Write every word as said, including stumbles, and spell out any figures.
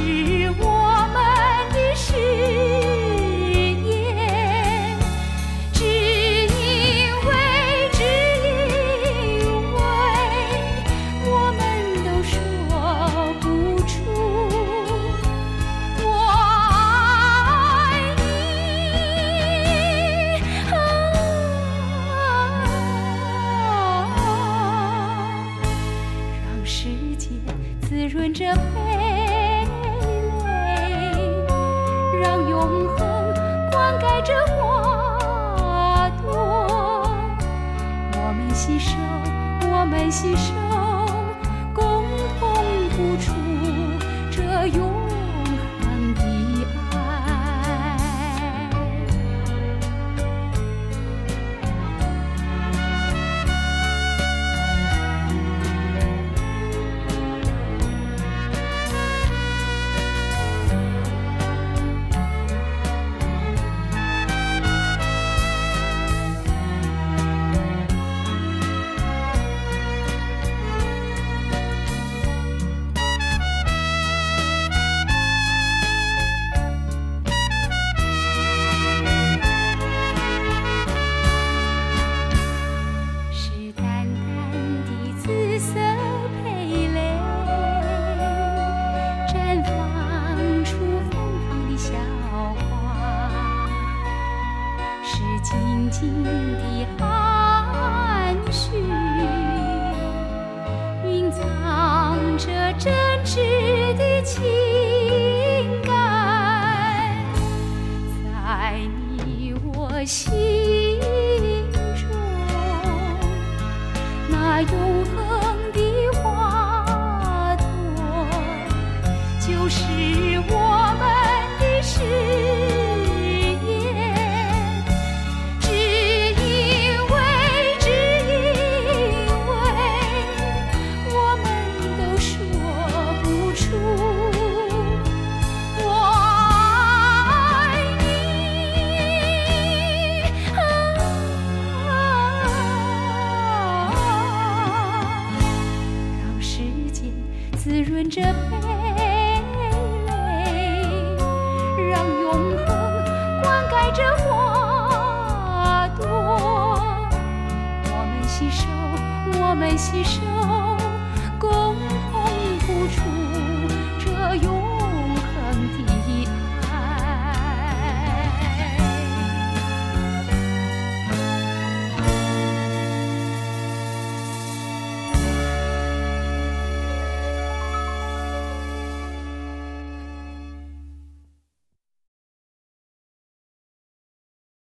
我们的誓言。只因为，只因为我们都说不出我爱你。让时间滋润着蓓蕾，让永恒灌溉着花朵。我们携手，我们携手，共同付出这永恒的爱。是淡淡的紫色蓓蕾，绽放出芬芳的小花。是静静的含蓄，蕴藏着真挚的情感，在你我心中。那永恒的花朵，就是我们。